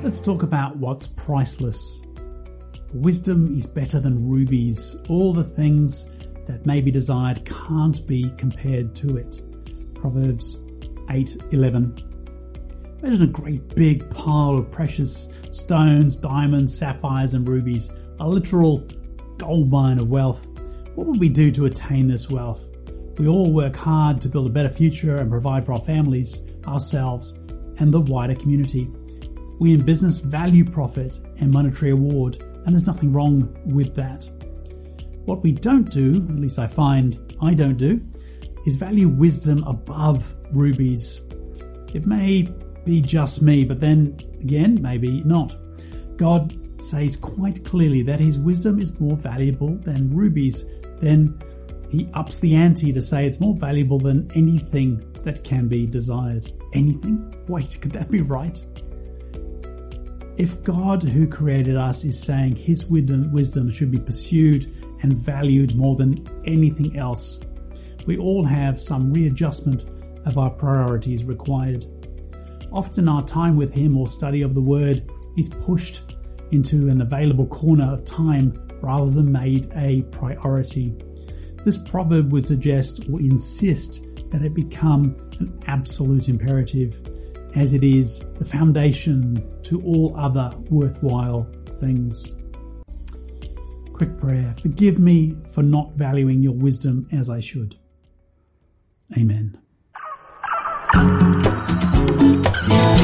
Let's talk about what's priceless. Wisdom is better than rubies. All the things that may be desired can't be compared to it. Proverbs 8:11. Imagine a great big pile of precious stones, diamonds, sapphires and rubies, a literal gold mine of wealth. What would we do to attain this wealth? We all work hard to build a better future and provide for our families, ourselves, and the wider community. We in business value profit and monetary reward, and there's nothing wrong with that. What we don't do, at least I find I don't do, is value wisdom above rubies. It may be just me, but then again, maybe not. God says quite clearly that his wisdom is more valuable than rubies. Then he ups the ante to say it's more valuable than anything that can be desired. Anything? Wait, could that be right? If God who created us is saying his wisdom should be pursued and valued more than anything else, we all have some readjustment of our priorities required. Often our time with him or study of the word is pushed into an available corner of time rather than made a priority. This proverb would suggest or insist that it become an absolute imperative, as it is the foundation to all other worthwhile things. Quick prayer. Forgive me for not valuing your wisdom as I should. Amen.